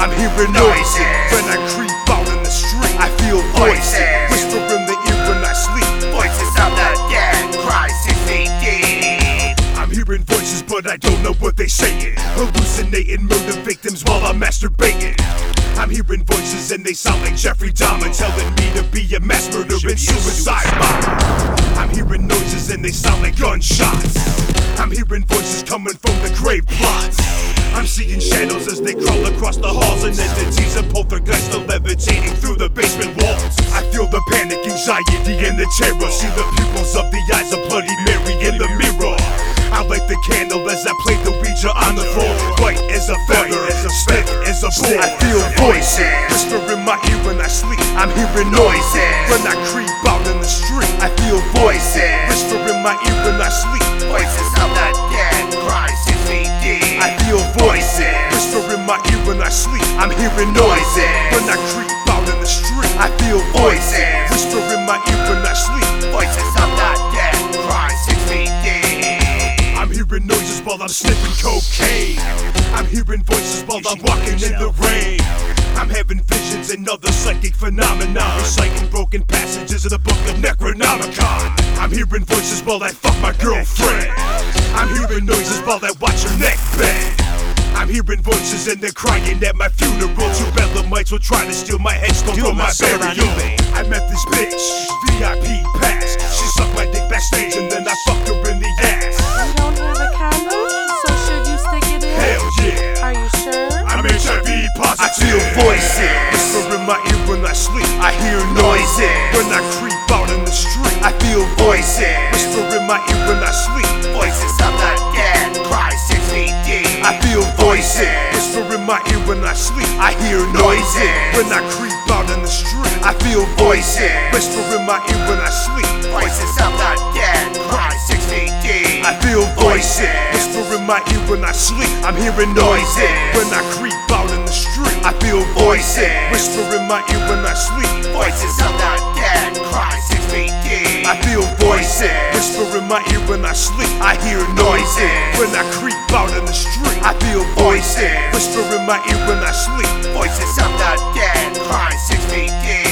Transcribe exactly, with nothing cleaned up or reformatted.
I'm hearing noises when I creep out in the street. I feel voices whisper in the ear when I sleep. Voices of the dead cry six feet deep. I'm hearing voices but I don't know what they saying. Hallucinating murder victims while I'm masturbating. I'm hearing voices and they sound like Jeffrey Dahmer, telling me to be a mass murderer and suicide bomber. I'm hearing noises and they sound like gunshots. I'm hearing voices coming from the grave plots. I'm seeing shadows as they crawl across the halls, and entities and poltergeists are levitating through the basement walls. I feel the panic, anxiety, and the terror. See the pupils of the eyes of Bloody Mary in the mirror. I light the candle as I play the Ouija on the floor. White as a feather, stiff as a bull. I feel voices whisper in my ear when I sleep. I'm hearing noises when I creep out in the street. I feel voices whisper in my ear when I sleep. Voices of the dead cry six feet deep. I feel voices whisper in my ear when I sleep. I'm hearing noises when I creep out in the street. I feel voices whisper in my ear when I sleep. Voices of the dead cry six feet deep. I'm hearing noises while I'm sniffing cocaine. I'm hearing voices while I'm walking in the rain. I'm having visions and other psychic phenomena, reciting broken passages of the book of Necronomicon. I'm hearing voices while I fuck my girlfriend. I'm hearing noises while I watch her neck bend. I'm hearing voices and they're crying at my funeral. Two Bedlamites will try to steal my headstone from my burial. I met this bitch, V I P pass. She sucked my dick backstage and then I fucked her in the ass. You don't have a condom, so should you stick it in? Hell yeah. Are you sure? I'm H I V positive. I feel voices whisper in my ear when I sleep. I hear noises when I creep out in the street. I feel voices whisper in my ear when I sleep. Voices of the dead cry six feet deep. I feel voices whisper in my ear when I sleep. I hear noises when I creep out in the street. I feel voices whisper in my ear when I sleep. Voices of the dead cry six feet deep. I feel voices whisper in my ear when I sleep. I'm hearing noises when I creep out in the street. I feel voices whisper in my ear when I sleep. Voices of the dead cry six feet deep. I feel voices whisper in my ear when I sleep. I hear noises when I creep out in the street. I feel voices whisper in my ear when I sleep. Voices of the dead cry six feet deep.